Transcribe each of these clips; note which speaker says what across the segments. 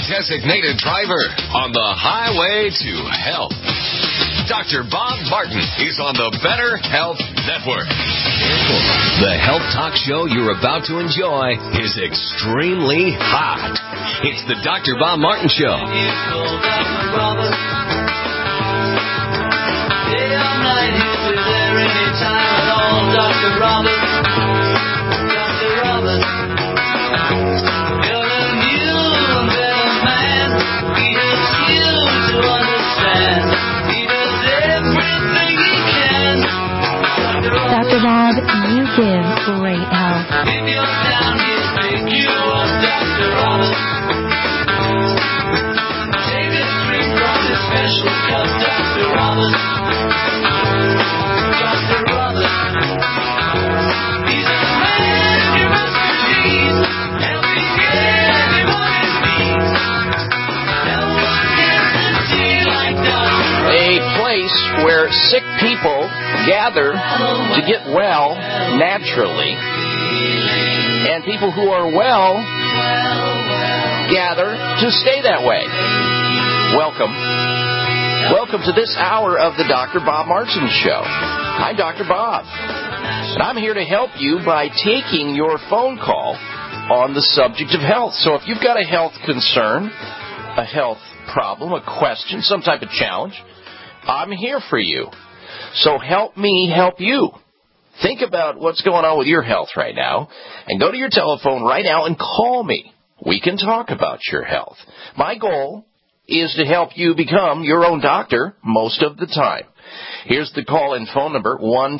Speaker 1: designated driver on the highway to health. Dr. Bob Martin is on the Better Health Network. The health talk show you're about to enjoy is extremely hot. It's the Dr. Bob Martin Show.
Speaker 2: Dr. Bob, you give great help. If you're down, he'll pick you up, Dr. Robert. Take a drink from his special cup, Dr. Robert. Dr. Robert. He's a man you must believe, helping everyone in need. No one guaranteed like Dr. Robert.
Speaker 3: A place where sick people gather to get well naturally, and people who are well gather to stay that way. Welcome to this hour of the Dr. Bob Martin Show. I'm Dr. Bob, and I'm here to help you by taking your phone call on the subject of health. So if you've got a health concern, a health problem, a question, some type of challenge, I'm here for you. So help me help you. Think about what's going on with your health right now, and go to your telephone right now and call me. We can talk about your health. My goal is to help you become your own doctor most of the time. Here's the call-in phone number,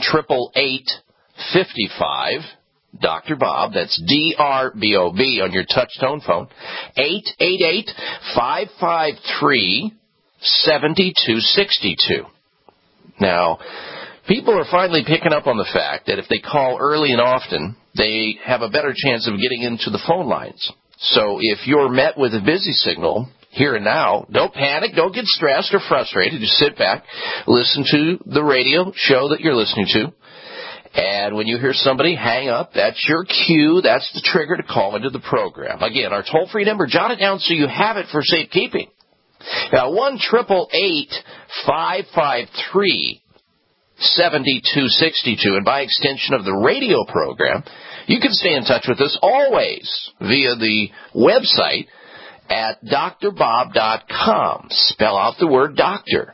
Speaker 3: 1-888-55 Dr. Bob. That's D-R-B-O-B on your touch-tone phone. 888-553-7262. Now, people are finally picking up on the fact that if they call early and often, they have a better chance of getting into the phone lines. So if you're met with a busy signal here and now, don't panic, don't get stressed or frustrated. Just sit back, listen to the radio show that you're listening to, and when you hear somebody hang up, that's your cue, that's the trigger to call into the program. Again, our toll-free number, jot it down so you have it for safekeeping. Now, 1-888-553-7262, and by extension of the radio program, you can stay in touch with us always via the website at drbob.com. Spell out the word doctor,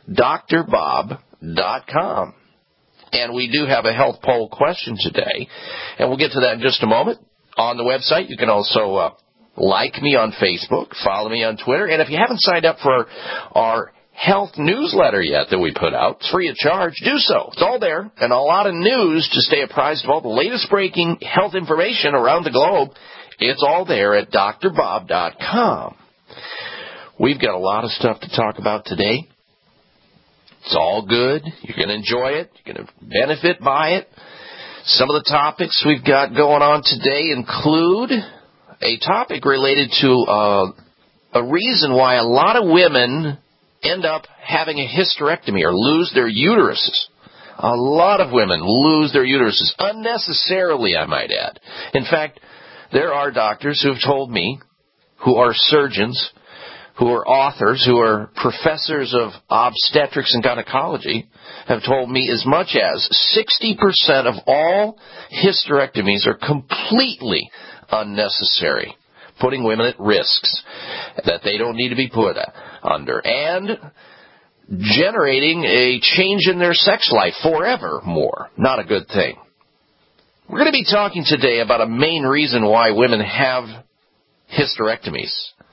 Speaker 3: drbob.com. And we do have a health poll question today, and we'll get to that in just a moment. On the website, you can also like me on Facebook, follow me on Twitter, and if you haven't signed up for our health newsletter yet that we put out, it's free of charge, do so. It's all there, and a lot of news to stay apprised of all the latest breaking health information around the globe. It's all there at drbob.com. We've got a lot of stuff to talk about today. It's all good. You're going to enjoy it. You're going to benefit by it. Some of the topics we've got going on today include a topic related to a reason why a lot of women end up having a hysterectomy or lose their uteruses. A lot of women lose their uteruses unnecessarily, I might add. In fact, there are doctors who have told me, who are surgeons, who are authors, who are professors of obstetrics and gynecology, have told me as much as 60% of all hysterectomies are completely unnecessary, putting women at risks that they don't need to be put under, and generating a change in their sex life forevermore. Not a good thing. We're going to be talking today about a main reason why women have hysterectomies,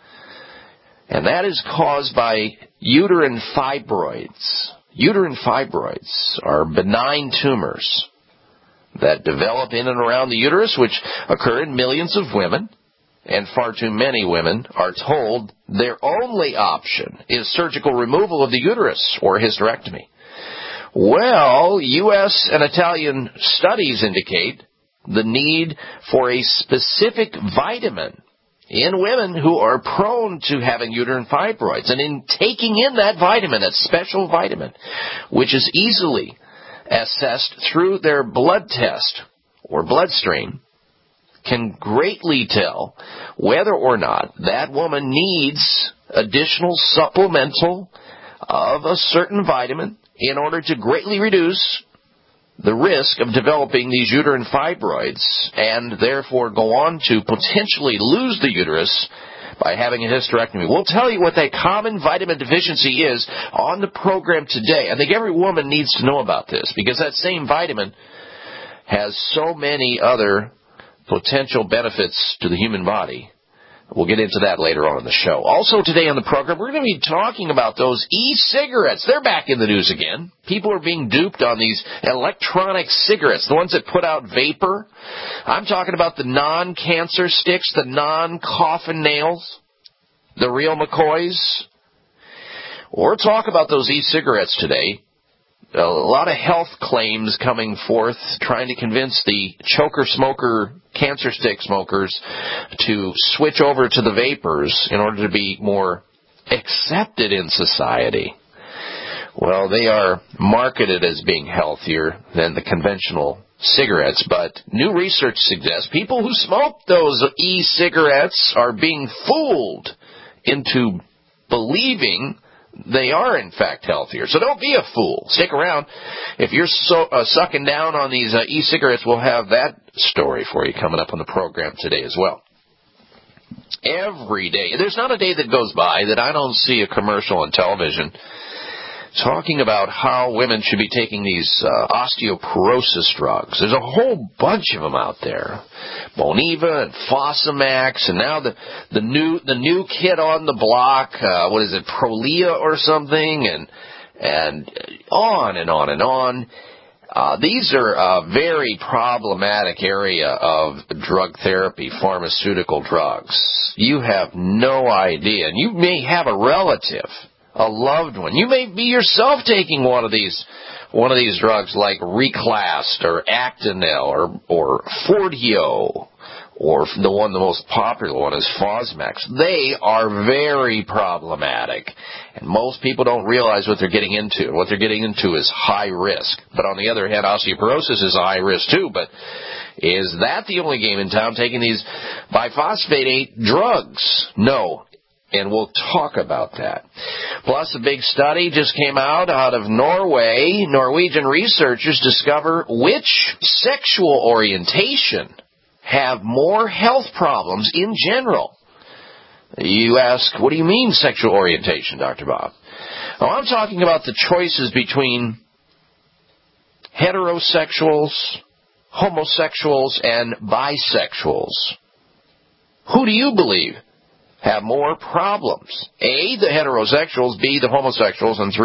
Speaker 3: and that is caused by uterine fibroids. Uterine fibroids are benign tumors that develop in and around the uterus, which occur in millions of women, and far too many women are told their only option is surgical removal of the uterus or hysterectomy. Well, U.S. and Italian studies indicate the need for a specific vitamin in women who are prone to having uterine fibroids. And in taking in that vitamin, that special vitamin, which is easily assessed through their blood test or bloodstream, can greatly tell whether or not that woman needs additional supplemental of a certain vitamin in order to greatly reduce the risk of developing these uterine fibroids and therefore go on to potentially lose the uterus by having a hysterectomy. We'll tell you what that common vitamin deficiency is on the program today. I think every woman needs to know about this because that same vitamin has so many other potential benefits to the human body. We'll get into that later on in the show. Also today on the program, we're going to be talking about those e-cigarettes. They're back in the news again. People are being duped on these electronic cigarettes, the ones that put out vapor. I'm talking about the non-cancer sticks, the non-coffin nails, the real McCoys. We'll talk about those e-cigarettes today. A lot of health claims coming forth, trying to convince the choker smoker, cancer stick smokers to switch over to the vapors in order to be more accepted in society. Well, they are marketed as being healthier than the conventional cigarettes, but new research suggests people who smoke those e-cigarettes are being fooled into believing they are, in fact, healthier. So don't be a fool. Stick around. If you're sucking down on these e-cigarettes, we'll have that story for you coming up on the program today as well. Every day. There's not a day that goes by that I don't see a commercial on television talking about how women should be taking these osteoporosis drugs. There's a whole bunch of them out there. Boniva and Fosamax, and now the new kid on the block, what is it, Prolia or something, and on and on and on. These are a very problematic area of drug therapy, pharmaceutical drugs. You have no idea, and you may have a relative, a loved one. You may be yourself taking one of these drugs like Reclast or Actonel or Forteo, or the most popular one is Fosamax. They are very problematic, and most people don't realize what they're getting into. What they're getting into is high risk. But on the other hand, osteoporosis is a high risk too. But is that the only game in town taking these biphosphate drugs? No. And we'll talk about that. Plus, a big study just came out of Norway. Norwegian researchers discover which sexual orientation have more health problems in general. You ask, what do you mean sexual orientation, Dr. Bob? Well, I'm talking about the choices between heterosexuals, homosexuals, and bisexuals. Who do you believe have more problems? A, the heterosexuals, B, the homosexuals, and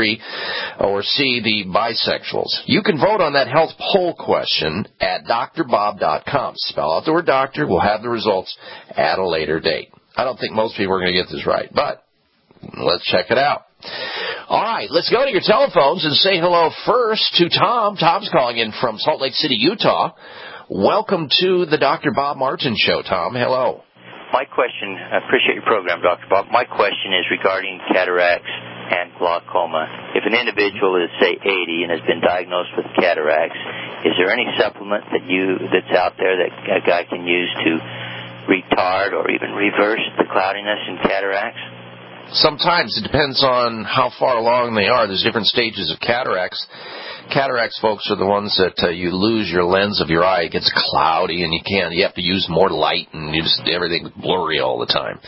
Speaker 3: C, the bisexuals. You can vote on that health poll question at drbob.com. Spell out the word doctor. We'll have the results at a later date. I don't think most people are going to get this right, but let's check it out. All right, let's go to your telephones and say hello first to Tom. Tom's calling in from Salt Lake City, Utah. Welcome to the Dr. Bob Martin Show, Tom. Hello.
Speaker 4: My question, I appreciate your program, Dr. Bob. My question is regarding cataracts and glaucoma. If an individual is, say, 80 and has been diagnosed with cataracts, is there any supplement that's out there that a guy can use to retard or even reverse the cloudiness in cataracts?
Speaker 3: Sometimes. It depends on how far along they are. There's different stages of cataracts. Cataracts, folks, are the ones that you lose your lens of your eye. It gets cloudy, and you have to use more light, and everything's blurry all the time.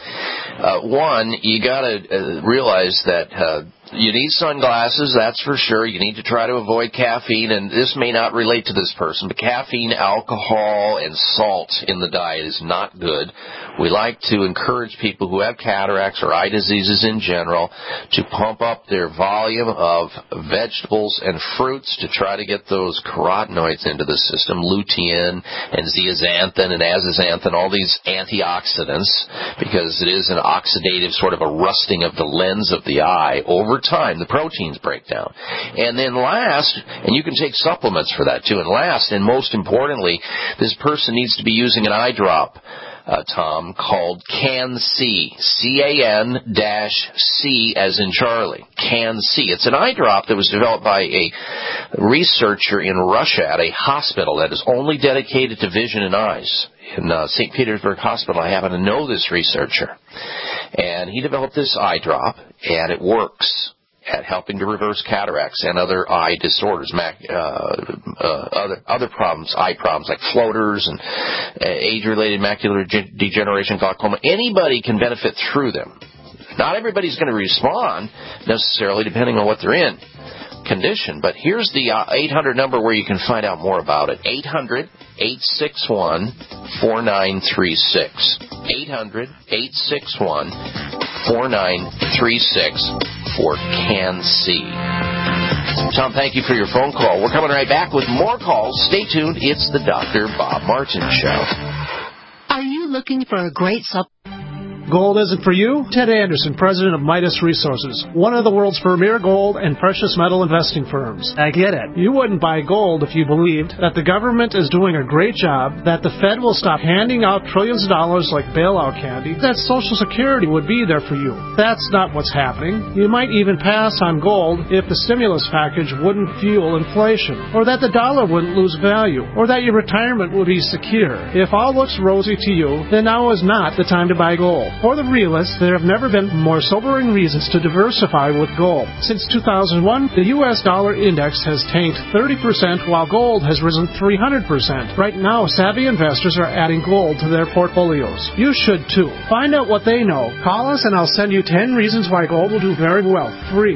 Speaker 3: You got to realize that you need sunglasses, that's for sure. You need to try to avoid caffeine, and this may not relate to this person, but caffeine, alcohol, and salt in the diet is not good. We like to encourage people who have cataracts or eye diseases in general to pump up their volume of vegetables and fruits to try to get those carotenoids into the system, lutein and zeaxanthin and azaxanthin, all these antioxidants, because it is an oxidative sort of a rusting of the lens of the eye. Over time, the proteins break down. And then last, and you can take supplements for that too, and last and most importantly, this person needs to be using an eye drop, Tom, called Can-C, C-A-N-C as in Charlie, Can-C. It's an eye drop that was developed by a researcher in Russia at a hospital that is only dedicated to vision and eyes. In St. Petersburg Hospital, I happen to know this researcher. And he developed this eye drop, and it works at helping to reverse cataracts and other eye disorders, other problems, eye problems like floaters and age-related macular degeneration, glaucoma. Anybody can benefit through them. Not everybody's going to respond necessarily depending on what they're in condition, but here's the 800 number where you can find out more about it. 800-861-4936. 800-861-4936 for CanC. Tom, thank you for your phone call. We're coming right back with more calls. Stay tuned. It's the Dr. Bob Martin Show.
Speaker 2: Are you looking for a great
Speaker 5: Gold isn't for you? Ted Anderson, president of Midas Resources, one of the world's premier gold and precious metal investing firms. I get it. You wouldn't buy gold if you believed that the government is doing a great job, that the Fed will stop handing out trillions of dollars like bailout candy, that Social Security would be there for you. That's not what's happening. You might even pass on gold if the stimulus package wouldn't fuel inflation, or that the dollar wouldn't lose value, or that your retirement would be secure. If all looks rosy to you, then now is not the time to buy gold. For the realists, there have never been more sobering reasons to diversify with gold. Since 2001, the U.S. dollar index has tanked 30%, while gold has risen 300%. Right now, savvy investors are adding gold to their portfolios. You should too. Find out what they know. Call us and I'll send you 10 reasons why gold will do very well. Free.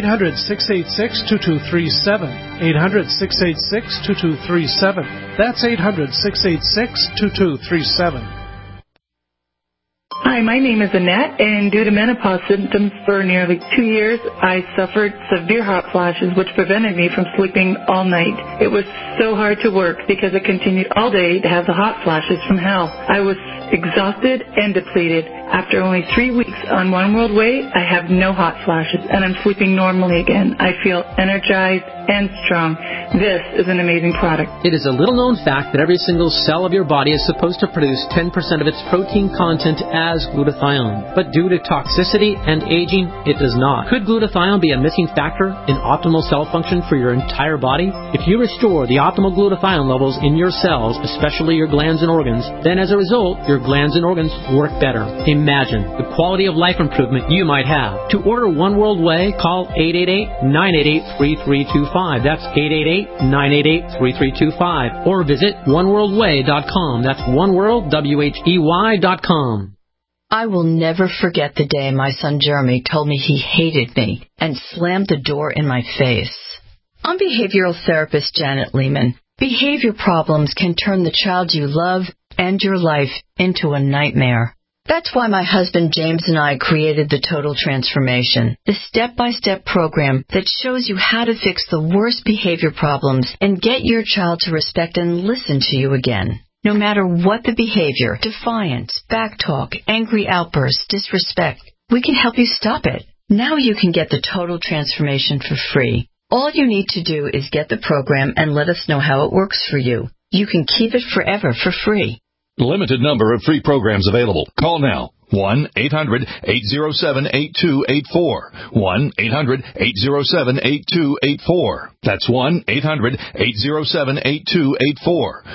Speaker 5: 800-686-2237. 800-686-2237. That's 800-686-2237.
Speaker 6: Hi, my name is Annette, and due to menopause symptoms for nearly 2 years, I suffered severe hot flashes, which prevented me from sleeping all night. It was so hard to work because I continued all day to have the hot flashes from hell. I was exhausted and depleted. After only 3 weeks on One World Way, I have no hot flashes, and I'm sleeping normally again. I feel energized and strong. This is an amazing product.
Speaker 7: It is a little-known fact that every single cell of your body is supposed to produce 10% of its protein content as glutathione. But due to toxicity and aging, it does not. Could glutathione be a missing factor in optimal cell function for your entire body? If you restore the optimal glutathione levels in your cells, especially your glands and organs, then as a result, your glands and organs work better. Imagine the quality of life improvement you might have. To order One World Way, call 888-988-3325. That's 888-988-3325. Or visit oneworldway.com. That's oneworldwhey.com.
Speaker 8: I will never forget the day my son Jeremy told me he hated me and slammed the door in my face. I'm behavioral therapist Janet Lehman. Behavior problems can turn the child you love and your life into a nightmare. That's why my husband James and I created the Total Transformation, the step-by-step program that shows you how to fix the worst behavior problems and get your child to respect and listen to you again. No matter what the behavior, defiance, backtalk, angry outbursts, disrespect, we can help you stop it. Now you can get the Total Transformation for free. All you need to do is get the program and let us know how it works for you. You can keep it forever for free.
Speaker 9: Limited number of free programs available. Call now. 1-800-807-8284. 1-800-807-8284. That's 1-800-807-8284.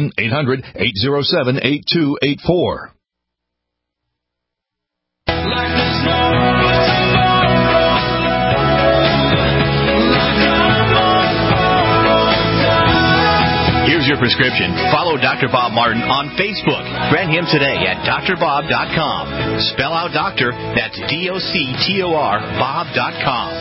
Speaker 9: 1-800-807-8284.
Speaker 10: Here's your prescription. Follow Dr. Bob Martin on Facebook. Friend him today at drbob.com. Spell out doctor, that's D-O-C-T-O-R, bob.com.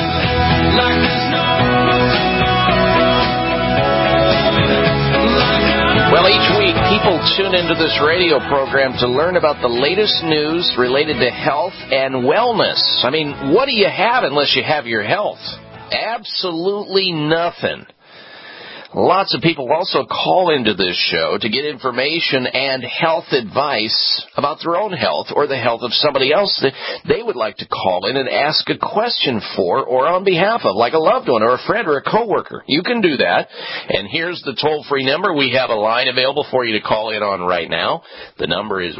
Speaker 3: Well, each week people tune into this radio program to learn about the latest news related to health and wellness. I mean, what do you have unless you have your health? Absolutely nothing. Lots of people also call into this show to get information and health advice about their own health or the health of somebody else that they would like to call in and ask a question for or on behalf of, like a loved one or a friend or a coworker. You can do that. And here's the toll-free number. We have a line available for you to call in on right now. The number is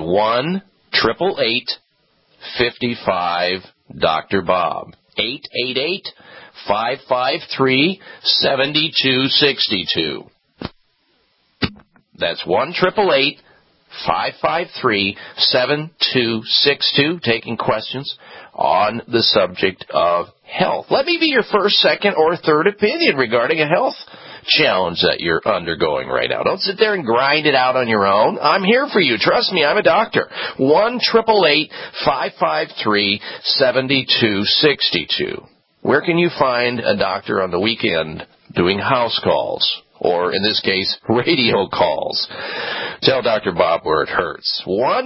Speaker 3: 1-888-55-Dr. Bob. 888-553-7262. That's 1-888-553-7262. 553-7262, taking questions on the subject of health. Let me be your first, second, or third opinion regarding a health challenge that you're undergoing right now. Don't sit there and grind it out on your own. I'm here for you. Trust me, I'm a doctor. 1-888-553-7262. Where can you find a doctor on the weekend doing house calls? Or, in this case, radio calls. Tell Dr. Bob where it hurts.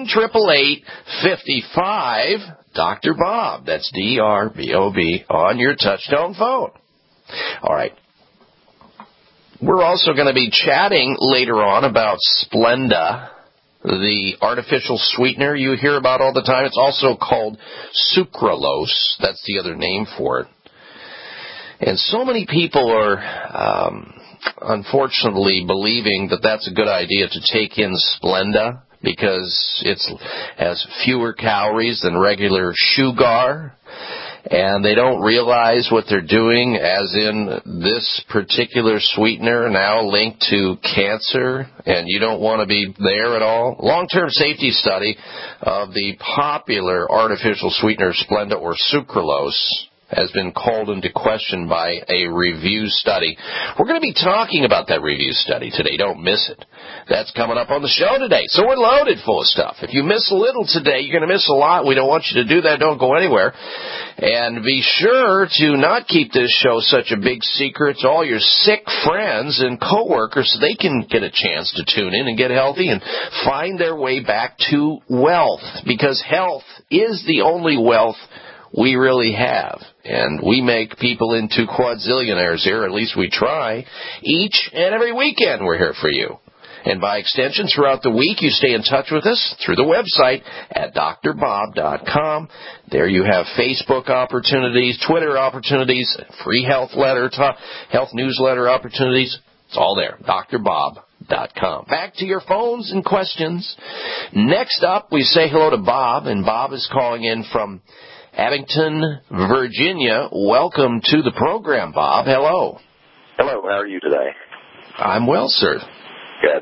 Speaker 3: 1-888-55-Dr. Bob. That's D-R-B-O-B on your touchtone phone. All right. We're also going to be chatting later on about Splenda, the artificial sweetener you hear about all the time. It's also called sucralose. That's the other name for it. And so many people are unfortunately believing that that's a good idea to take in Splenda because it has fewer calories than regular sugar, and they don't realize what they're doing, as in this particular sweetener now linked to cancer, and you don't want to be there at all. Long-term safety study of the popular artificial sweetener Splenda or sucralose has been called into question by a review study. We're going to be talking about that review study today. Don't miss it. That's coming up on the show today. So we're loaded full of stuff. If you miss a little today, you're going to miss a lot. We don't want you to do that. Don't go anywhere. And be sure to not keep this show such a big secret to all your sick friends and coworkers so they can get a chance to tune in and get healthy and find their way back to wealth, because health is the only wealth we really have. And we make people into quadzillionaires here, at least we try. Each and every weekend we're here for you. And by extension, throughout the week, you stay in touch with us through the website at drbob.com. There you have Facebook opportunities, Twitter opportunities, free health newsletter opportunities. It's all there, drbob.com. Back to your phones and questions. Next up, we say hello to Bob, and Bob is calling in from Abington, Virginia. Welcome to the program, Bob. Hello.
Speaker 11: Hello. How are you today?
Speaker 3: I'm well, sir.
Speaker 11: Good.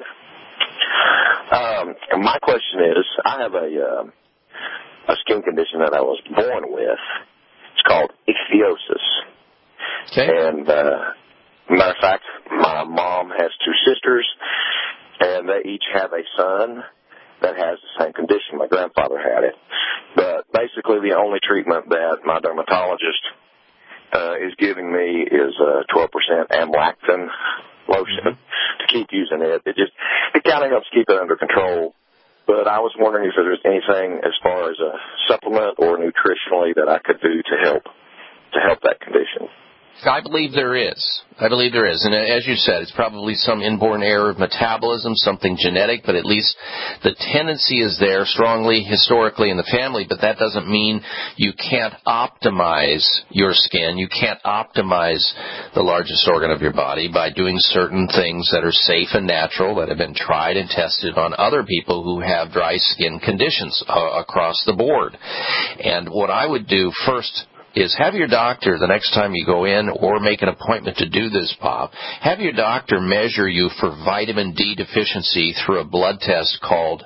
Speaker 11: My question is, I have a skin condition that I was born with. It's called ichthyosis.
Speaker 3: Okay.
Speaker 11: And matter of fact, my mom has two sisters, and they each have a son that has the same condition. My grandfather had it. But basically the only treatment that my dermatologist is giving me is 12% amlactin lotion to keep using it. It kind of helps keep it under control. But I was wondering if there's anything as far as a supplement or nutritionally that I could do to help that condition.
Speaker 3: I believe there is. And as you said, it's probably some inborn error of metabolism, something genetic, but at least the tendency is there strongly historically in the family, but that doesn't mean you can't optimize your skin. You can't optimize the largest organ of your body by doing certain things that are safe and natural that have been tried and tested on other people who have dry skin conditions across the board. And what I would do first is have your doctor, the next time you go in or make an appointment to do this, Bob, have your doctor measure you for vitamin D deficiency through a blood test called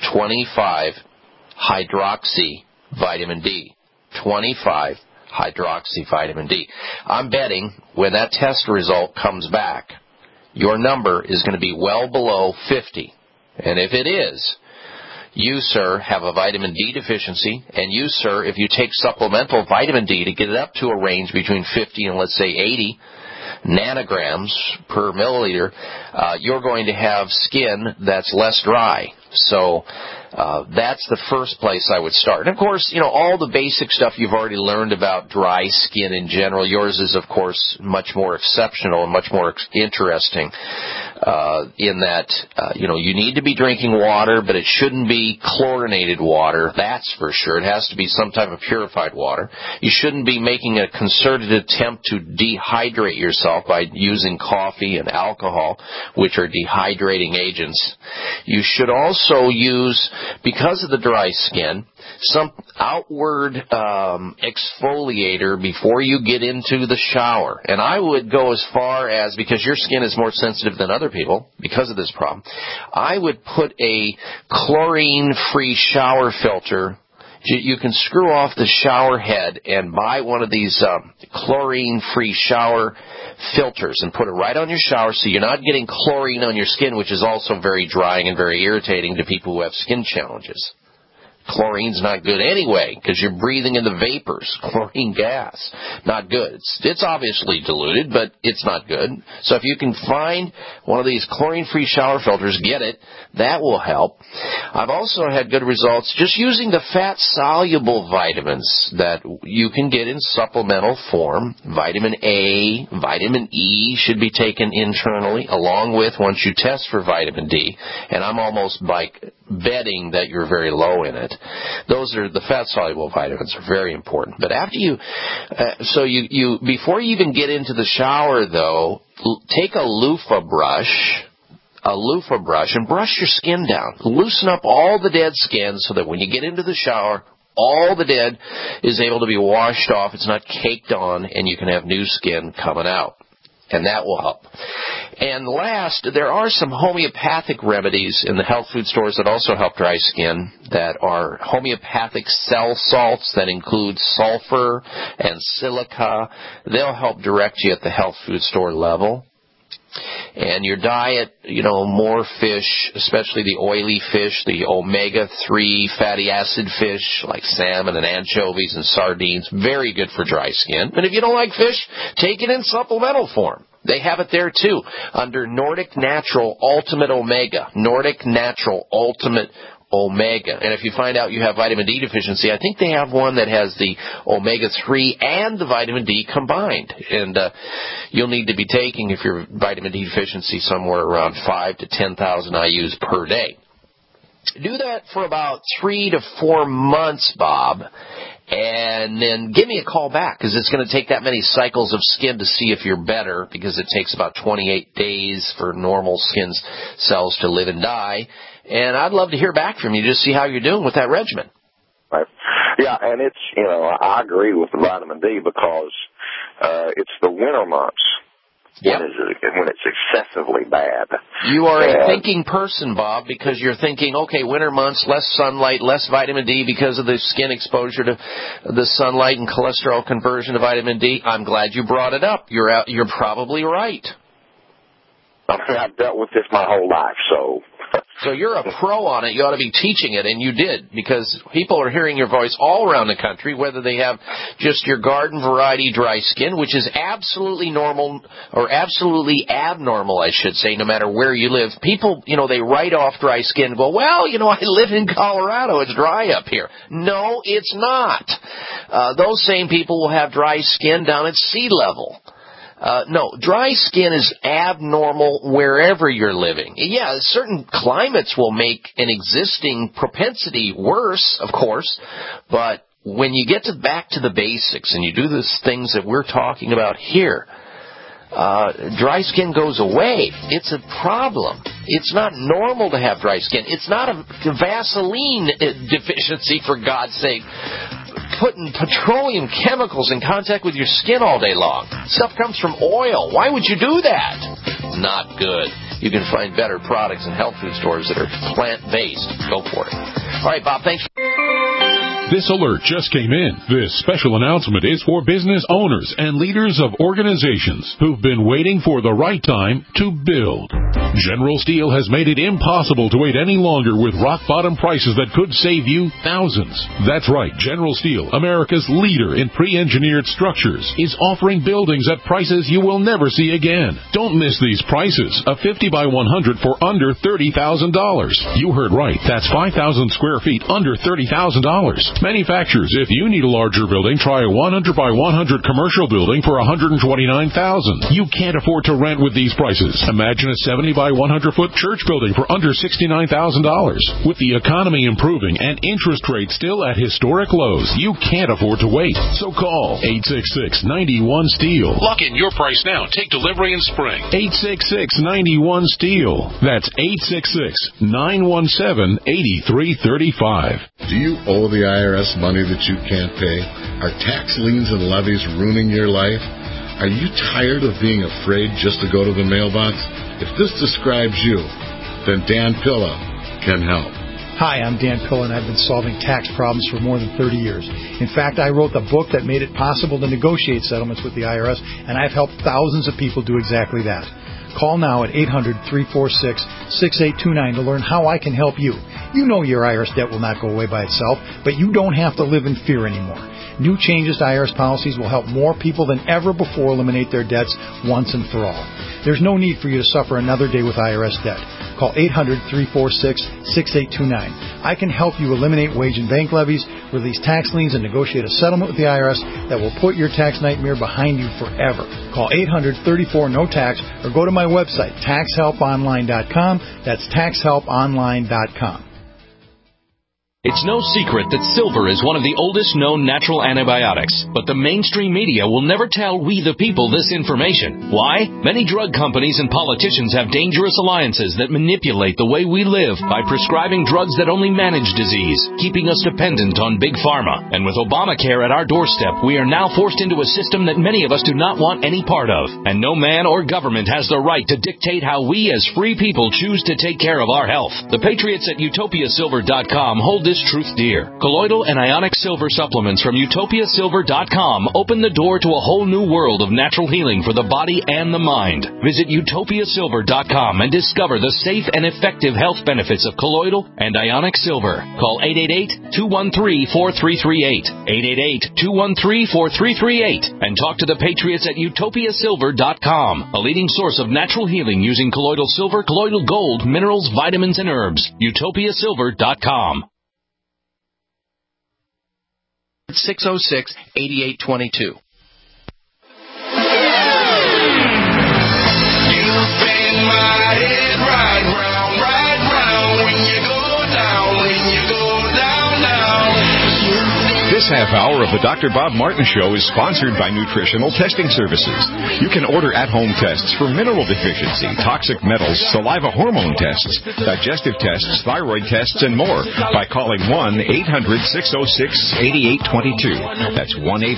Speaker 3: 25-hydroxy vitamin D. 25-hydroxy vitamin D. I'm betting when that test result comes back, your number is going to be well below 50. And if it is, you, sir, have a vitamin D deficiency, and you, sir, if you take supplemental vitamin D to get it up to a range between 50 and, let's say, 80 nanograms per milliliter, you're going to have skin that's less dry. So that's the first place I would start. And, of course, all the basic stuff you've already learned about dry skin in general. Yours is, of course, much more exceptional and much more interesting in that, you need to be drinking water, but it shouldn't be chlorinated water. That's for sure. It has to be some type of purified water. You shouldn't be making a concerted attempt to dehydrate yourself by using coffee and alcohol, which are dehydrating agents. You should also use, because of the dry skin, some outward exfoliator before you get into the shower. And I would go as far as, because your skin is more sensitive than other people because of this problem. I would put a chlorine-free shower filter. You can screw off the shower head and buy one of these chlorine-free shower filters and put it right on your shower so you're not getting chlorine on your skin, which is also very drying and very irritating to people who have skin challenges. Chlorine's not good anyway because you're breathing in the vapors. Chlorine gas, not good. It's obviously diluted, but it's not good. So if you can find one of these chlorine-free shower filters, get it. That will help. I've also had good results just using the fat-soluble vitamins that you can get in supplemental form. Vitamin A, vitamin E should be taken internally, along with once you test for vitamin D. And I'm almost betting that you're very low in it. Those are the fat-soluble vitamins are very important. But after you, before you even get into the shower, though, take a loofah brush, and brush your skin down. Loosen up all the dead skin so that when you get into the shower, all the dead is able to be washed off. It's not caked on, and you can have new skin coming out. And that will help. And last, there are some homeopathic remedies in the health food stores that also help dry skin that are homeopathic cell salts that include sulfur and silica. They'll help direct you at the health food store level. And your diet, more fish, especially the oily fish, the omega-3 fatty acid fish like salmon and anchovies and sardines, very good for dry skin. And if you don't like fish, take it in supplemental form. They have it there, too, under Nordic Natural Ultimate Omega. Nordic Natural Ultimate Omega. And if you find out you have vitamin D deficiency, I think they have one that has the omega-3 and the vitamin D combined. And you'll need to be taking, if you're vitamin D deficiency, somewhere around 5 to 10,000 IUs per day. Do that for about 3 to 4 months, Bob, and then give me a call back because it's going to take that many cycles of skin to see if you're better because it takes about 28 days for normal skin cells to live and die. And I'd love to hear back from you to see how you're doing with that regimen.
Speaker 11: Right. Yeah, and it's, I agree with the vitamin D because it's the winter months when it's excessively bad.
Speaker 3: You are a thinking person, Bob, because you're thinking, okay, winter months, less sunlight, less vitamin D because of the skin exposure to the sunlight and cholesterol conversion to vitamin D. I'm glad you brought it up. You're probably right.
Speaker 11: I've dealt with this my whole life, so...
Speaker 3: So you're a pro on it. You ought to be teaching it, and you did, because people are hearing your voice all around the country, whether they have just your garden variety dry skin, which is absolutely normal, or absolutely abnormal, I should say, no matter where you live. People, they write off dry skin and go, well, I live in Colorado. It's dry up here. No, it's not. Those same people will have dry skin down at sea level. No, dry skin is abnormal wherever you're living. Yeah, certain climates will make an existing propensity worse, of course, but when you get back to the basics and you do the things that we're talking about here, dry skin goes away. It's a problem. It's not normal to have dry skin. It's not a Vaseline deficiency, for God's sake. Putting petroleum chemicals in contact with your skin all day long. Stuff comes from oil. Why would you do that? Not good. You can find better products in health food stores that are plant-based. Go for it. All right, Bob, thanks.
Speaker 12: This alert just came in. This special announcement is for business owners and leaders of organizations who've been waiting for the right time to build. General Steel has made it impossible to wait any longer with rock-bottom prices that could save you thousands. That's right. General Steel, America's leader in pre-engineered structures, is offering buildings at prices you will never see again. Don't miss these prices. A 50 by 100 for under $30,000. You heard right. That's 5,000 square feet under $30,000. Manufacturers, if you need a larger building, try a 100 by 100 commercial building for $129,000. You can't afford to rent with these prices. Imagine a 70 by 100 foot church building for under $69,000. With the economy improving and interest rates still at historic lows, you can't afford to wait. So call 866-91-STEEL.
Speaker 13: Lock in your price now. Take delivery in spring.
Speaker 12: 866-91-STEEL. That's 866-917-8335.
Speaker 14: Do you owe the IRS money that you can't pay? Are tax liens and levies ruining your life? Are you tired of being afraid just to go to the mailbox? If this describes you, then Dan Pilla can help.
Speaker 15: Hi, I'm Dan Pilla, and I've been solving tax problems for more than 30 years. In fact, I wrote the book that made it possible to negotiate settlements with the IRS, and I've helped thousands of people do exactly that. Call now at 800-346-6829 to learn how I can help you. You know your IRS debt will not go away by itself, but you don't have to live in fear anymore. New changes to IRS policies will help more people than ever before eliminate their debts once and for all. There's no need for you to suffer another day with IRS debt. Call 800-346-6829. I can help you eliminate wage and bank levies, release tax liens, and negotiate a settlement with the IRS that will put your tax nightmare behind you forever. Call 800-34-NO-TAX or go to my website, taxhelponline.com. That's taxhelponline.com.
Speaker 16: It's no secret that silver is one of the oldest known natural antibiotics, but the mainstream media will never tell we the people this information. Why? Many drug companies and politicians have dangerous alliances that manipulate the way we live by prescribing drugs that only manage disease, keeping us dependent on big pharma. And with Obamacare at our doorstep, we are now forced into a system that many of us do not want any part of. And no man or government has the right to dictate how we as free people choose to take care of our health. The patriots at utopiasilver.com hold this truth dear. Colloidal and ionic silver supplements from utopiasilver.com open the door to a whole new world of natural healing for the body and the mind. Visit utopiasilver.com and discover the safe and effective health benefits of colloidal and ionic silver. Call 888-213-4338. 888-213-4338 and talk to the patriots at utopiasilver.com, a leading source of natural healing using colloidal silver, colloidal gold, minerals, vitamins, and herbs. utopiasilver.com.
Speaker 3: 606-8822.
Speaker 17: This half hour of the Dr. Bob Martin Show is sponsored by Nutritional Testing Services. You can order at-home tests for mineral deficiency, toxic metals, saliva hormone tests, digestive tests, thyroid tests, and more by calling 1-800-606-8822. That's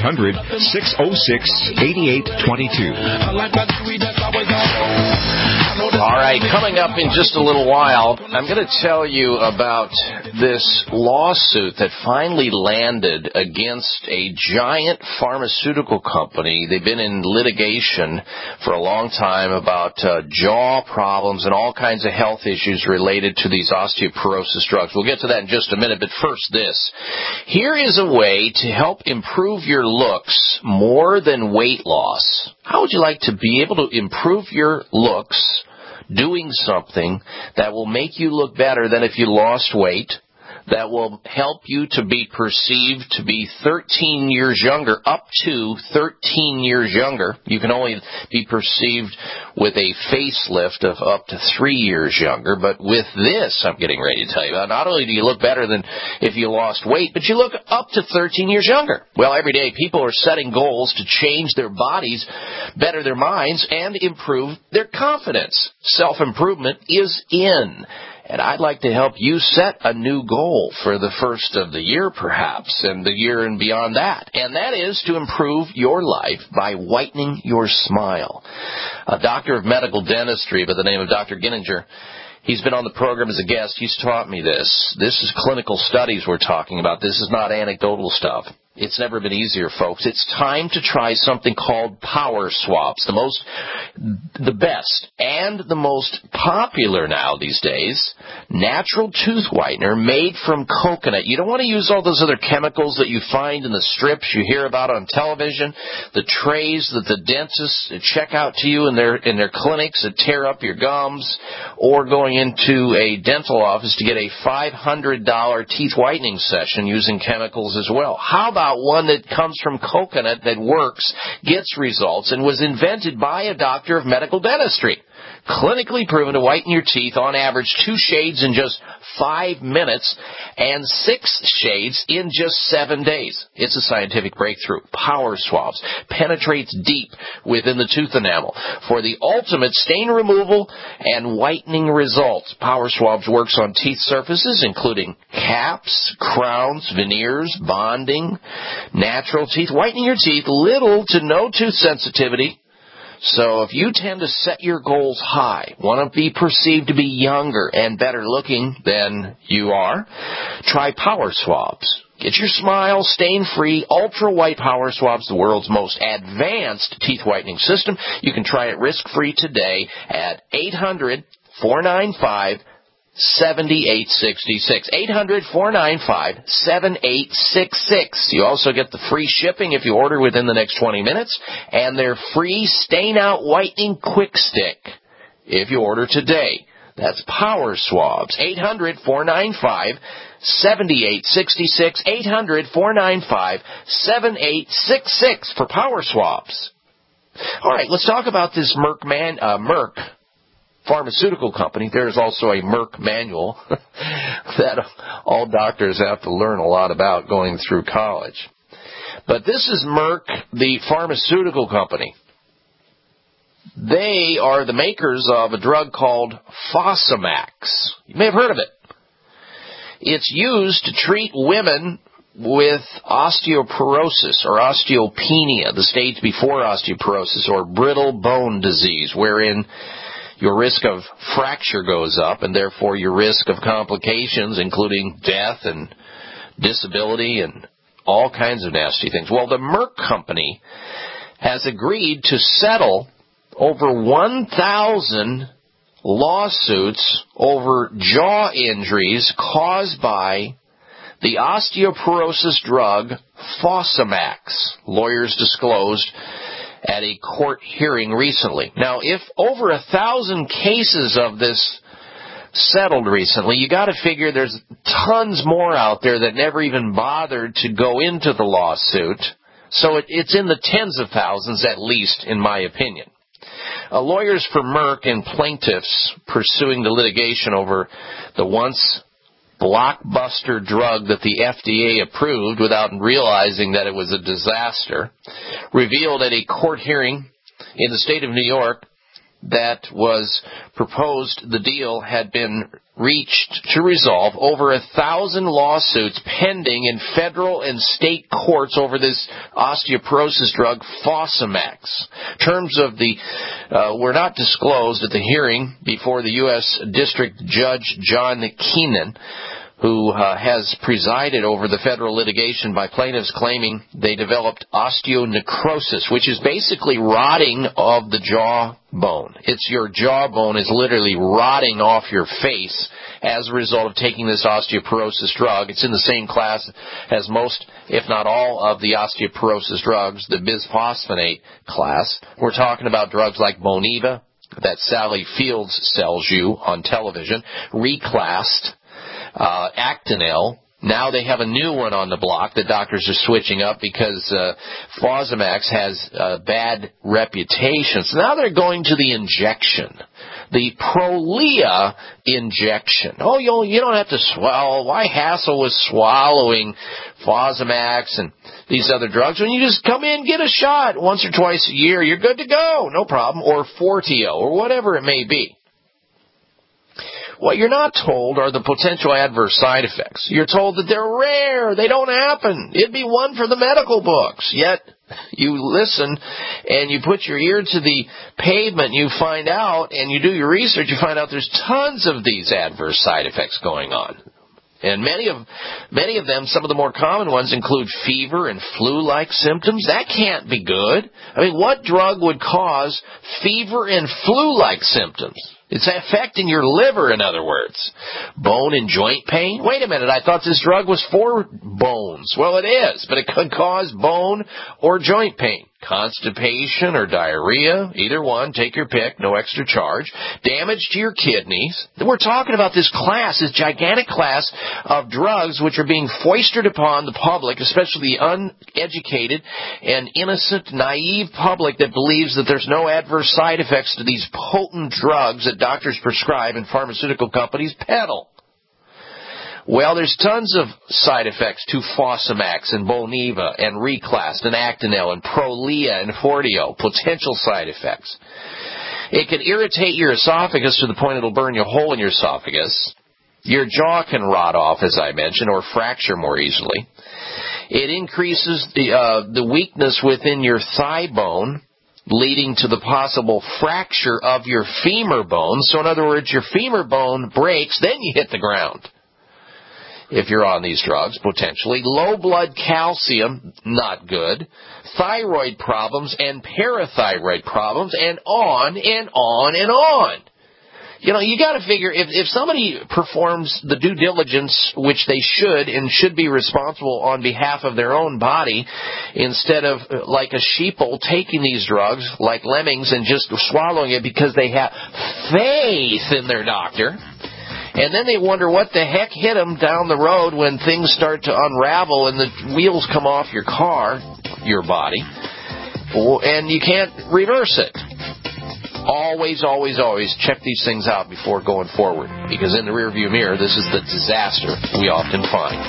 Speaker 17: 1-800-606-8822.
Speaker 3: All right, coming up in just a little while, I'm going to tell you about this lawsuit that finally landed against a giant pharmaceutical company. They've been in litigation for a long time about jaw problems and all kinds of health issues related to these osteoporosis drugs. We'll get to that in just a minute, but first this. Here is a way to help improve your looks more than weight loss. How would you like to be able to improve your looks doing something that will make you look better than if you lost weight, that will help you to be perceived to be 13 years younger, up to 13 years younger. You can only be perceived with a facelift of up to 3 years younger. But with this, I'm getting ready to tell you about, not only do you look better than if you lost weight, but you look up to 13 years younger. Well, every day people are setting goals to change their bodies, better their minds, and improve their confidence. Self-improvement is in. And I'd like to help you set a new goal for the first of the year, perhaps, and the year and beyond that. And that is to improve your life by whitening your smile. A doctor of medical dentistry by the name of Dr. Ginninger, he's been on the program as a guest. He's taught me this. This is clinical studies we're talking about. This is not anecdotal stuff. It's never been easier, folks. It's time to try something called Power Swabs, the best and the most popular now these days, natural tooth whitener made from coconut. You don't want to use all those other chemicals that you find in the strips you hear about on television, the trays that the dentists check out to you in their clinics that tear up your gums, or going into a dental office to get a $500 teeth whitening session using chemicals as well. How about one that comes from coconut that works, gets results, and was invented by a doctor of medical dentistry? Clinically proven to whiten your teeth on average 2 shades in just 5 minutes and 6 shades in just 7 days. It's a scientific breakthrough. Power Swabs penetrates deep within the tooth enamel for the ultimate stain removal and whitening results. Power Swabs works on teeth surfaces including caps, crowns, veneers, bonding, natural teeth, whitening your teeth, little to no tooth sensitivity. So if you tend to set your goals high, want to be perceived to be younger and better looking than you are, try Power Swabs. Get your smile stain-free, ultra-white Power Swabs, the world's most advanced teeth whitening system. You can try it risk-free today at 800-495-7866. 800-495-7866. You also get the free shipping if you order within the next 20 minutes, and their free stain-out whitening quick stick if you order today. That's Power Swabs. 800-495-7866. 800-495-7866 for Power Swabs. All right, let's talk about this Merck pharmaceutical company. There's also a Merck manual that all doctors have to learn a lot about going through college. But this is Merck, the pharmaceutical company. They are the makers of a drug called Fosamax. You may have heard of it. It's used to treat women with osteoporosis or osteopenia, the stage before osteoporosis, or brittle bone disease, wherein your risk of fracture goes up and therefore your risk of complications, including death and disability and all kinds of nasty things. Well, the Merck company has agreed to settle over 1,000 lawsuits over jaw injuries caused by the osteoporosis drug Fosamax, lawyers disclosed at a court hearing recently. Now, if over 1,000 cases of this settled recently, you got to figure there's tons more out there that never even bothered to go into the lawsuit. So it's in the tens of thousands at least, in my opinion. Lawyers for Merck and plaintiffs pursuing the litigation over the once blockbuster drug that the FDA approved without realizing that it was a disaster, revealed at a court hearing in the state of New York that was proposed the deal had been reached to resolve over 1,000 lawsuits pending in federal and state courts over this osteoporosis drug Fosamax. Terms of the were not disclosed at the hearing before the U.S. District Judge John Keenan, who has presided over the federal litigation by plaintiffs claiming they developed osteonecrosis, which is basically rotting of the jawbone. It's your jawbone is literally rotting off your face as a result of taking this osteoporosis drug. It's in the same class as most, if not all, of the osteoporosis drugs, the bisphosphonate class. We're talking about drugs like Boniva, that Sally Fields sells you on television, Reclast, Actonel. Now they have a new one on the block that doctors are switching up because Fosamax has a bad reputation. So now they're going to the injection, the Prolia injection. Oh, you don't have to swallow. Why hassle with swallowing Fosamax and these other drugs when you just come in, get a shot once or twice a year? You're good to go, no problem. Or Forteo or whatever it may be. What you're not told are the potential adverse side effects. You're told that they're rare. They don't happen. It'd be one for the medical books. Yet you listen and you put your ear to the pavement, you find out, and you do your research, you find out there's tons of these adverse side effects going on. And many of them, some of the more common ones, include fever and flu-like symptoms. That can't be good. I mean, what drug would cause fever and flu-like symptoms? It's affecting your liver, in other words. Bone and joint pain? Wait a minute, I thought this drug was for bones. Well, it is, but it could cause bone or joint pain. Constipation or diarrhea, either one, take your pick, no extra charge. Damage to your kidneys. We're talking about this class, this gigantic class of drugs which are being foisted upon the public, especially the uneducated and innocent, naive public that believes that there's no adverse side effects to these potent drugs that doctors prescribe and pharmaceutical companies peddle. Well, there's tons of side effects to Fosamax and Boniva and Reclast and Actonel and Prolia and Forteo, potential side effects. It can irritate your esophagus to the point it'll burn a hole in your esophagus. Your jaw can rot off, as I mentioned, or fracture more easily. It increases the weakness within your thigh bone. leading to the possible fracture of your femur bone. So in other words, your femur bone breaks, then you hit the ground. If you're on these drugs, potentially. Low blood calcium, not good. Thyroid problems and parathyroid problems, and on and on and on. You know, you got to figure, if somebody performs the due diligence, which they should and should be responsible on behalf of their own body, instead of like a sheeple taking these drugs like lemmings and just swallowing it because they have faith in their doctor, and then they wonder what the heck hit them down the road when things start to unravel and the wheels come off your car, your body, and you can't reverse it. Always, always, always check these things out before going forward, because in the rearview mirror, this is the disaster we often find.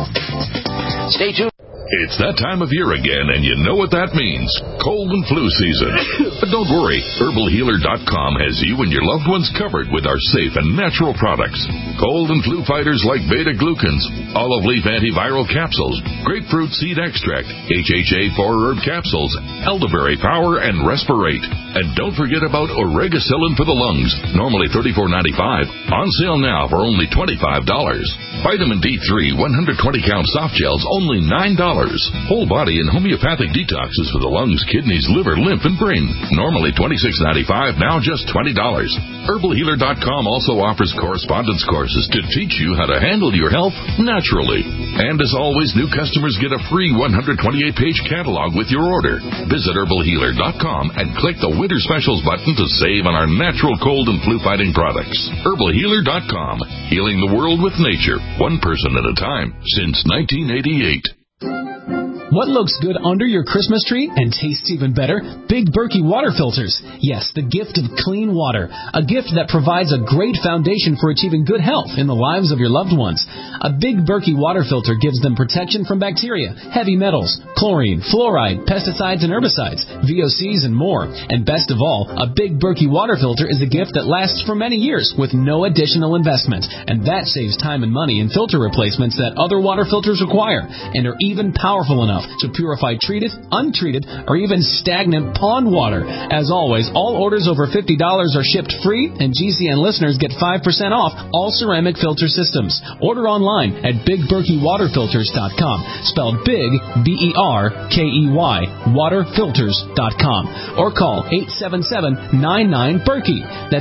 Speaker 3: Stay tuned.
Speaker 12: It's that time of year again, and you know what that means. Cold and flu season. But don't worry, HerbalHealer.com has you and your loved ones covered with our safe and natural products. Cold and flu fighters like beta-glucans, olive leaf antiviral capsules, grapefruit seed extract, HHA 4-herb capsules, elderberry power, and respirate. And don't forget about Oregacillin for the lungs, normally $34.95, on sale now for only $25. Vitamin D3 120-count soft gels, only $9. Whole body and homeopathic detoxes for the lungs, kidneys, liver, lymph, and brain. Normally $26.95, now just $20. HerbalHealer.com also offers correspondence courses to teach you how to handle your health naturally. And as always, new customers get a free 128-page catalog with your order. Visit HerbalHealer.com and click the Winter Specials button to save on our natural cold and flu-fighting products. HerbalHealer.com, healing the world with nature, one person at a time, since 1988.
Speaker 18: What looks good under your Christmas tree and tastes even better? Big Berkey water filters. Yes, the gift of clean water. A gift that provides a great foundation for achieving good health in the lives of your loved ones. A Big Berkey water filter gives them protection from bacteria, heavy metals, chlorine, fluoride, pesticides and herbicides, VOCs, and more. And best of all, a Big Berkey water filter is a gift that lasts for many years with no additional investment. And that saves time and money in filter replacements that other water filters require, and are even powerful enough to purify treated, untreated, or even stagnant pond water. As always, all orders over $50 are shipped free, and GCN listeners get 5% off all ceramic filter systems. Order online at BigBerkeyWaterFilters.com, spelled Big, B-E-R-K-E-Y, waterfilters.com, or call 877-99-BERKEY. That's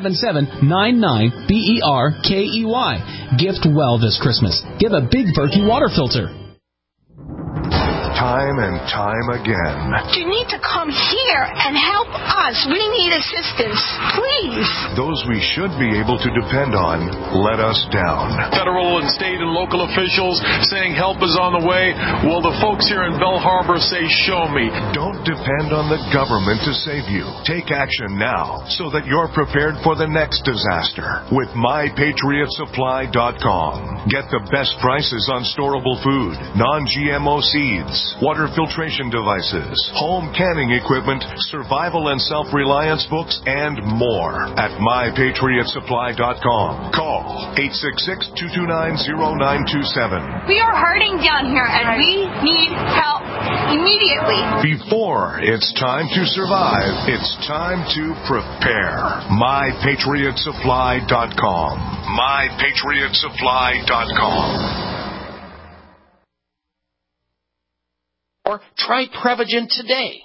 Speaker 18: 877-99-BERKEY. Gift well this Christmas. Give a Big Berkey water filter.
Speaker 19: Time and time again.
Speaker 20: You need to come here and help us. We need assistance, please.
Speaker 19: Those we should be able to depend on let us down.
Speaker 21: Federal and state and local officials saying help is on the way. Well, the folks here in Bell Harbor say, show me.
Speaker 19: Don't depend on the government to save you. Take action now so that you're prepared for the next disaster with MyPatriotSupply.com. Get the best prices on storable food, non-GMO seeds, water filtration devices, home canning equipment, survival and self-reliance books, and more at MyPatriotSupply.com. Call 866-229-0927.
Speaker 20: We are hurting down here, and we need help immediately.
Speaker 19: Before it's time to survive, it's time to prepare. MyPatriotSupply.com. MyPatriotSupply.com.
Speaker 3: Or try Prevagen today.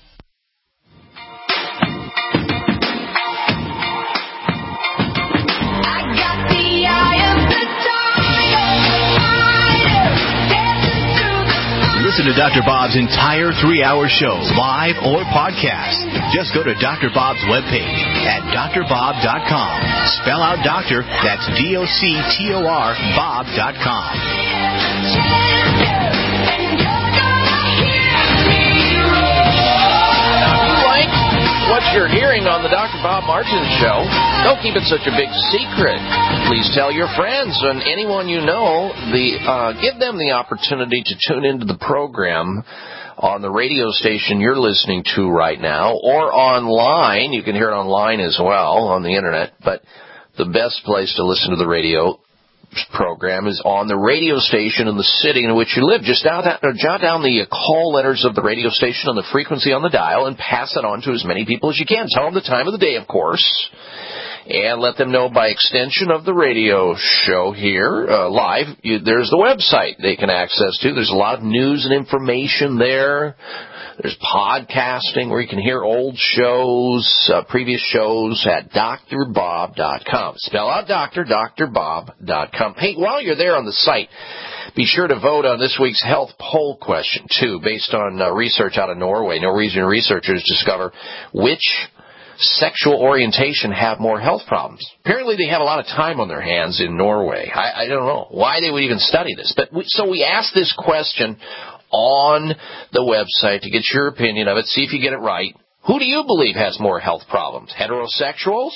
Speaker 10: Listen to Dr. Bob's entire 3-hour show, live or podcast. Just go to Dr. Bob's webpage at drbob.com. Spell out doctor, that's D-O-C-T-O-R, Bob.com.
Speaker 3: What you're hearing on the Dr. Bob Martin Show, don't keep it such a big secret. Please tell your friends and anyone you know. Give them the opportunity to tune into the program on the radio station you're listening to right now, or online. You can hear it online as well on the internet, but the best place to listen to the radio, program is on the radio station in the city in which you live. Just jot down the call letters of the radio station and the frequency on the dial and pass it on to as many people as you can. Tell them the time of the day, of course, and let them know by extension of the radio show here live. There's the website they can access to. There's a lot of news and information there. There's podcasting where you can hear old shows, previous shows at drbob.com. Spell out drbob.com. Hey, while you're there on the site, be sure to vote on this week's health poll question, too, based on research out of Norway. Norwegian researchers discover which sexual orientation have more health problems. Apparently they have a lot of time on their hands in Norway. I don't know why they would even study this. But so we asked this question on the website to get your opinion of it, see if you get it right. Who do you believe has more health problems? Heterosexuals,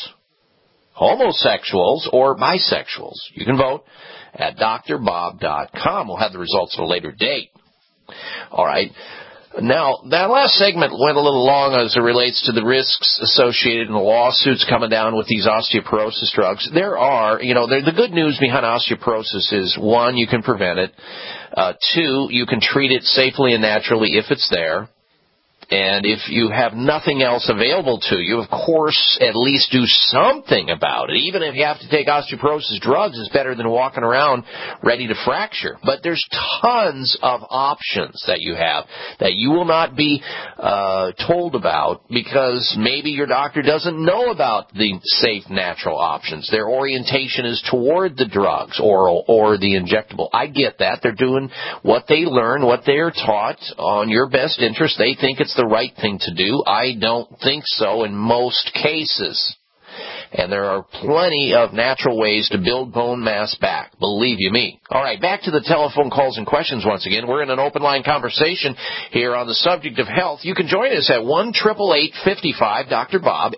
Speaker 3: homosexuals, or bisexuals? You can vote at drbob.com. We'll have the results at a later date. All right. Now, that last segment went a little long as it relates to the risks associated in the lawsuits coming down with these osteoporosis drugs. There are, the good news behind osteoporosis is, one, you can prevent it. Two, you can treat it safely and naturally if it's there. And if you have nothing else available to you, of course, at least do something about it. Even if you have to take osteoporosis drugs, it's better than walking around ready to fracture. But there's tons of options that you have that you will not be told about because maybe your doctor doesn't know about the safe, natural options. Their orientation is toward the drugs, oral or the injectable. I get that. They're doing what they learn, what they are taught on your best interest. They think it's the right thing to do. I don't think so in most cases. And there are plenty of natural ways to build bone mass back, believe you me. All right, back to the telephone calls and questions once again. We're in an open line conversation here on the subject of health. You can join us at 1-888-55 Dr. Bob,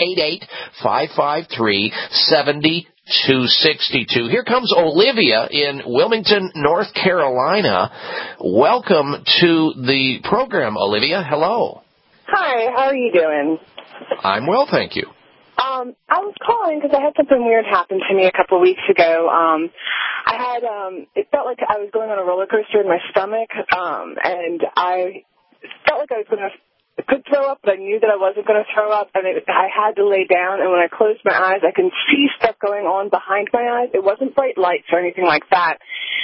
Speaker 3: 888-553-7262. Here comes Olivia in Wilmington, North Carolina. Welcome to the program, Olivia. Hello.
Speaker 1: Hi, how are you doing?
Speaker 3: I'm well, thank you.
Speaker 1: I was calling because I had something weird happen to me a couple of weeks ago. It felt like I was going on a roller coaster in my stomach, and I felt like I could throw up, but I knew that I wasn't going to throw up, and I had to lay down, and when I closed my eyes, I can see stuff going on behind my eyes. It wasn't bright lights or anything like that.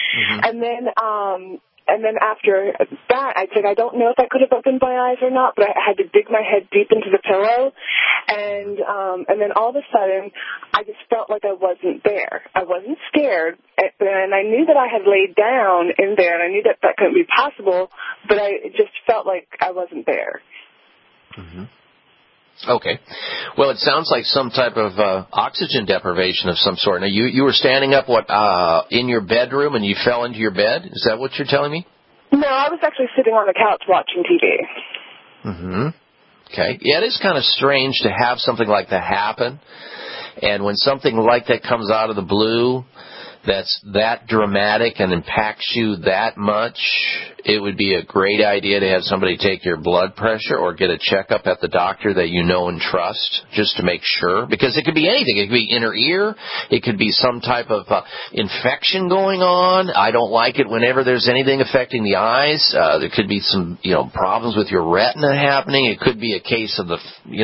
Speaker 1: Mm-hmm. And then after that, I said, I don't know if I could have opened my eyes or not, but I had to dig my head deep into the pillow. And then all of a sudden, I just felt like I wasn't there. I wasn't scared, and I knew that I had laid down in there, and I knew that that couldn't be possible, but I just felt like I wasn't there.
Speaker 3: Mm-hmm. Okay. Well, it sounds like some type of oxygen deprivation of some sort. Now, you were standing up, in your bedroom and you fell into your bed? Is that what you're telling me?
Speaker 1: No, I was actually sitting on the couch watching TV.
Speaker 3: Mm-hmm. Okay. Yeah, it is kind of strange to have something like that happen. And when something like that comes out of the blue that's that dramatic and impacts you that much, it would be a great idea to have somebody take your blood pressure or get a checkup at the doctor that you know and trust just to make sure. Because it could be anything. It could be inner ear. It could be some type of infection going on. I don't like it whenever there's anything affecting the eyes. There could be some, problems with your retina happening. It could be a case of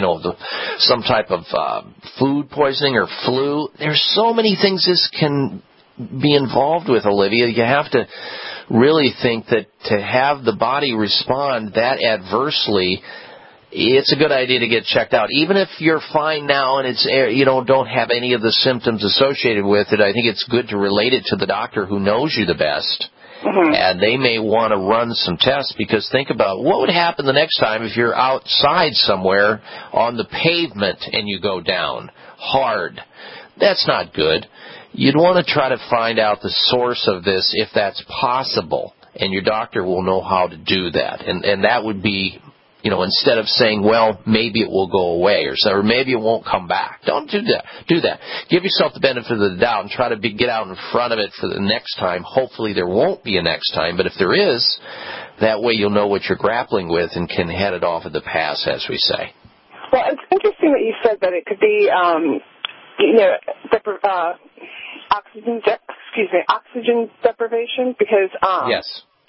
Speaker 3: some type of food poisoning or flu. There's so many things this can be involved with, Olivia. You have to really think that to have the body respond that adversely, it's a good idea to get checked out. Even if you're fine now and it's don't have any of the symptoms associated with it, I think it's good to relate it to the doctor who knows you the best. Mm-hmm. And they may want to run some tests, because think about what would happen the next time if you're outside somewhere on the pavement and you go down hard. That's not good. You'd want to try to find out the source of this if that's possible, and your doctor will know how to do that. And that would be, instead of saying, well, maybe it will go away or maybe it won't come back. Don't do that. Do that. Give yourself the benefit of the doubt and try to get out in front of it for the next time. Hopefully there won't be a next time, but if there is, that way you'll know what you're grappling with and can head it off at the pass, as we say.
Speaker 1: Well, it's interesting that you said that it could be, oxygen deprivation, because
Speaker 3: yes.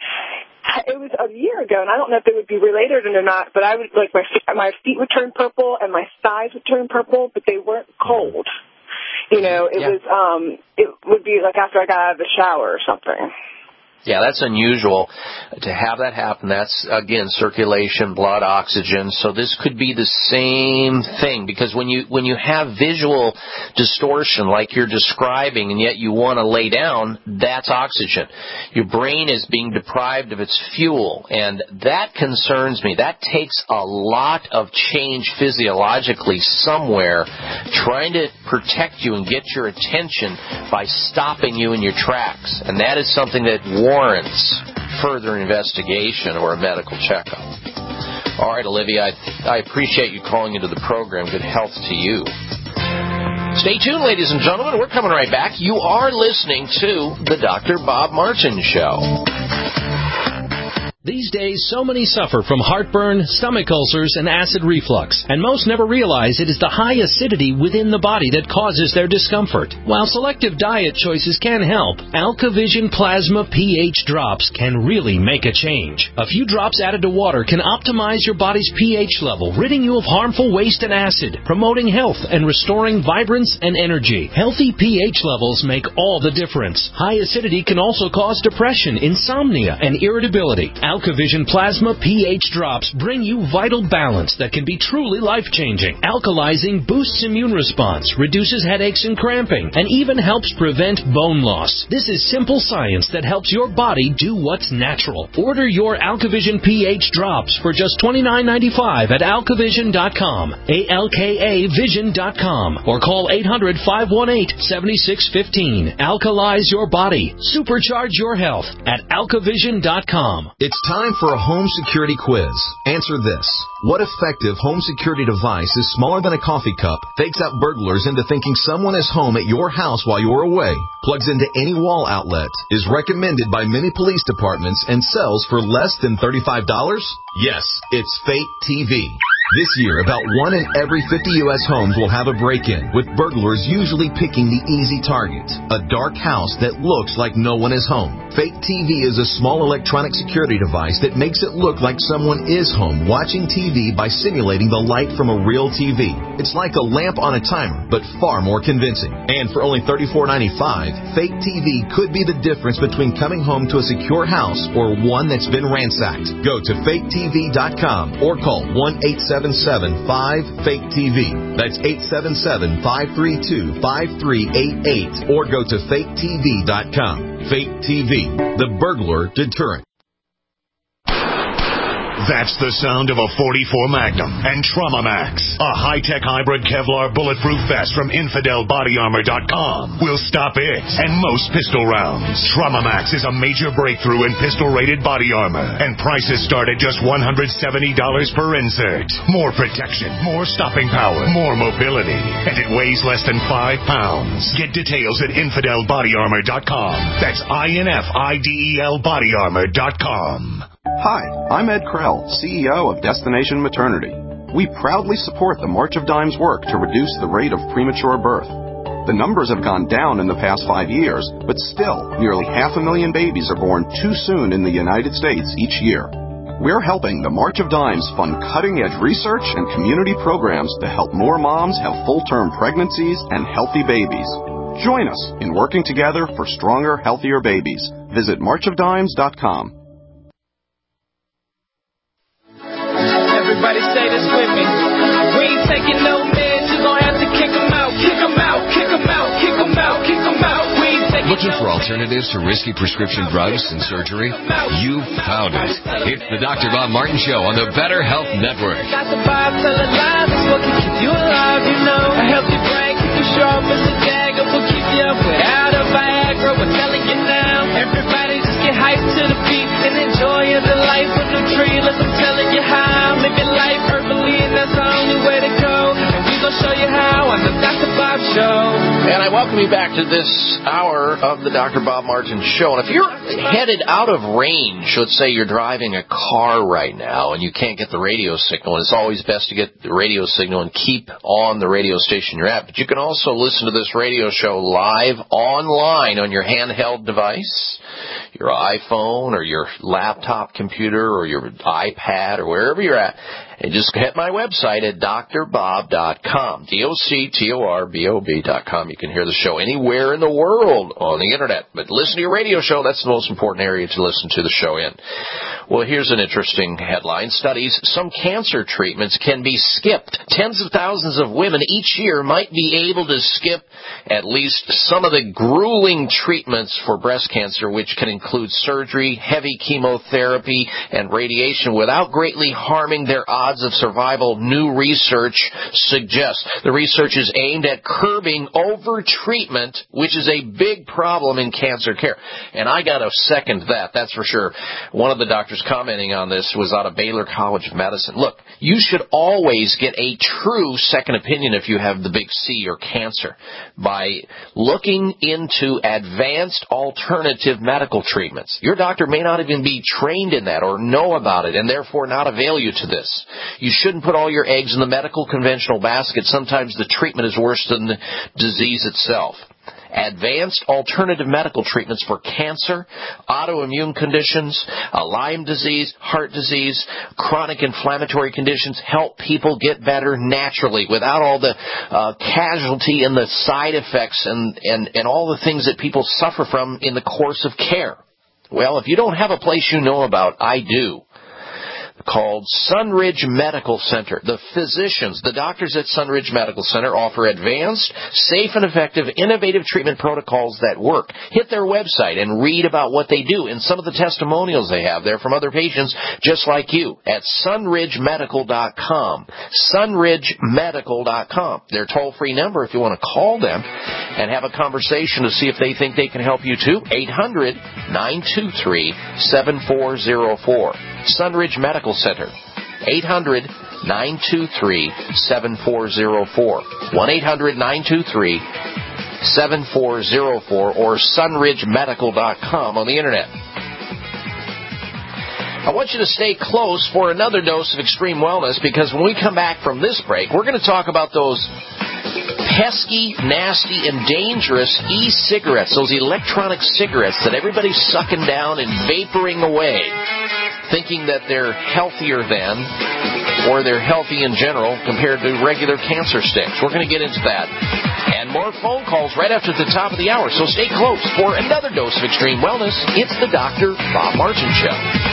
Speaker 1: It was a year ago, and I don't know if they would be related or not, but I would, like, my feet would turn purple and my thighs would turn purple, but they weren't cold. You know, it would be like after I got out of the shower or something.
Speaker 3: Yeah, that's unusual to have that happen. That's, again, circulation, blood, oxygen. So this could be the same thing, because when you have visual distortion like you're describing and yet you want to lay down, that's oxygen. Your brain is being deprived of its fuel, and that concerns me. That takes a lot of change physiologically somewhere trying to protect you and get your attention by stopping you in your tracks. And that is something that warrants further investigation or a medical checkup. All right, Olivia, I appreciate you calling into the program. Good health to you. Stay tuned, ladies and gentlemen. We're coming right back. You are listening to the Dr. Bob Martin Show.
Speaker 18: These days, so many suffer from heartburn, stomach ulcers, and acid reflux, and most never realize it is the high acidity within the body that causes their discomfort. While selective diet choices can help, AlkaVision Plasma pH drops can really make a change. A few drops added to water can optimize your body's pH level, ridding you of harmful waste and acid, promoting health and restoring vibrance and energy. Healthy pH levels make all the difference. High acidity can also cause depression, insomnia, and irritability. AlkaVision Plasma pH drops bring you vital balance that can be truly life-changing. Alkalizing boosts immune response, reduces headaches and cramping, and even helps prevent bone loss. This is simple science that helps your body do what's natural. Order your AlkaVision pH drops for just $29.95 at alkavision.com, ALKAvision.com, or call 800-518-7615. Alkalize your body. Supercharge your health at alkavision.com.
Speaker 4: It's time for a home security quiz. Answer this. What effective home security device is smaller than a coffee cup, fakes out burglars into thinking someone is home at your house while you're away, plugs into any wall outlet, is recommended by many police departments, and sells for less than $35? Yes, it's Fate TV. This year, about 1 in every 50 U.S. homes will have a break-in, with burglars usually picking the easy target, a dark house that looks like no one is home. Fate TV is a small electronic security device that makes it look like someone is home watching TV by simulating the light from a real TV. It's like a lamp on a timer, but far more convincing. And for only $34.95, Fate TV could be the difference between coming home to a secure house or one that's been ransacked. Go to FateTV.com or call 1-877-5-FAKE-TV. That's 877-532-5388. Or go to FateTV.com. Fate TV, the burglar deterrent.
Speaker 22: That's the sound of a .44 Magnum and Trauma Max, a high-tech hybrid Kevlar bulletproof vest from InfidelBodyArmor.com. Will stop it and most pistol rounds. Trauma Max is a major breakthrough in pistol-rated body armor, and prices start at just $170 per insert. More protection, more stopping power, more mobility, and it weighs less than 5 pounds. Get details at InfidelBodyArmor.com. That's INFIDELBodyArmor.com.
Speaker 23: Hi, I'm Ed Krell, CEO of Destination Maternity. We proudly support the March of Dimes work to reduce the rate of premature birth. The numbers have gone down in the past 5 years, but still, nearly 500,000 babies are born too soon in the United States each year. We're helping the March of Dimes fund cutting-edge research and community programs to help more moms have full-term pregnancies and healthy babies. Join us in working together for stronger, healthier babies. Visit marchofdimes.com.
Speaker 24: Everybody say this with me. We ain't taking no meds, you gon' have to kick them out. Kick them out, kick them out, kick them out, kick them out. We ain't taking
Speaker 25: Looking for alternatives to risky prescription drugs and surgery? You found it. It's the Dr. Bob Martin Show on the Better Health Network.
Speaker 24: Got the vibe, tell a lie, that's what can keep you alive, you know. A healthy brain, keep you sharp as a dagger, will keep you up without a Viagra. We're telling you now. Everybody just get hyped to the beat and enjoy the life of the tree. Like I'm telling you how. Live your life herbally, and that's the only way to go. And we gon' gonna show you how on the Dr. Bob Show.
Speaker 3: And I welcome you back to this hour of the Dr. Bob Martin Show. And if you're headed out of range, let's say you're driving a car right now and you can't get the radio signal, and it's always best to get the radio signal and keep on the radio station you're at. But you can also listen to this radio show live online on your handheld device, your iPhone or your laptop computer or your iPad or wherever you're at. And just hit my website at drbob.com, DoctorBob.com. You can hear the show anywhere in the world on the Internet. But listen to your radio show. That's the most important area to listen to the show in. Well, here's an interesting headline. Studies, some cancer treatments can be skipped. Tens of thousands of women each year might be able to skip at least some of the grueling treatments for breast cancer, which can include surgery, heavy chemotherapy, and radiation without greatly harming their odds of survival, new research suggests. The research is aimed at curbing over-treatment, which is a big problem in cancer care. And I got to second that, that's for sure. One of the doctors commenting on this was out of Baylor College of Medicine. Look, you should always get a true second opinion if you have the big C or cancer by looking into advanced alternative medical treatments. Your doctor may not even be trained in that or know about it and therefore not avail you to this. You shouldn't put all your eggs in the medical conventional basket. Sometimes the treatment is worse than the disease itself. Advanced alternative medical treatments for cancer, autoimmune conditions, Lyme disease, heart disease, chronic inflammatory conditions help people get better naturally without all the casualty and the side effects and all the things that people suffer from in the course of care. Well, if you don't have a place you know about, I do. Called Sunridge Medical Center. The physicians, the doctors at Sunridge Medical Center offer advanced, safe and effective, innovative treatment protocols that work. Hit their website and read about what they do and some of the testimonials they have there from other patients just like you at sunridgemedical.com. Sunridgemedical.com. Their toll-free number if you want to call them and have a conversation to see if they think they can help you too. 800-923-7404. Sunridge Medical Center, 800-923-7404, 1-800-923-7404, or sunridgemedical.com on the Internet. I want you to stay close for another dose of Extreme Wellness, because when we come back from this break, we're going to talk about those pesky, nasty, and dangerous e-cigarettes, those electronic cigarettes that everybody's sucking down and vaporing away, thinking that they're healthier than, or they're healthy in general compared to regular cancer sticks. We're going to get into that. And more phone calls right after the top of the hour. So stay close for another dose of Extreme Wellness. It's the Dr. Bob Martin Show.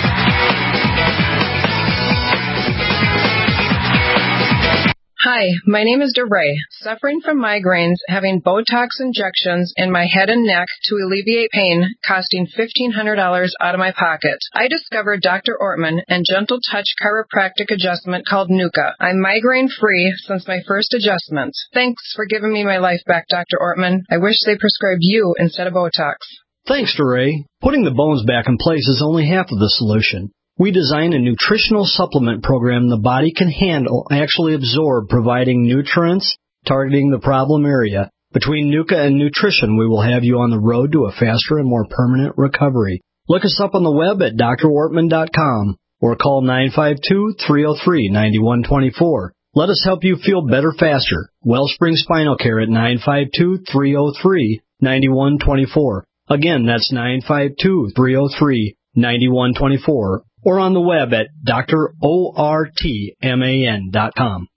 Speaker 2: Hi, my name is DeRay. Suffering from migraines, having Botox injections in my head and neck to alleviate pain, costing $1,500 out of my pocket. I discovered Dr. Ortman and Gentle Touch chiropractic adjustment called Nuka. I'm migraine-free since my first adjustment. Thanks for giving me my life back, Dr. Ortman. I wish they prescribed you instead of Botox.
Speaker 5: Thanks, DeRay. Putting the bones back in place is only half of the solution. We designed a nutritional supplement program the body can handle, actually absorb, providing nutrients, targeting the problem area. Between Nuka and nutrition, we will have you on the road to a faster and more permanent recovery. Look us up on the web at drortman.com or call 952-303-9124. Let us help you feel better faster. Wellspring Spinal Care at 952-303-9124. Again, that's 952-303-9124. Or on the web at drortman.com.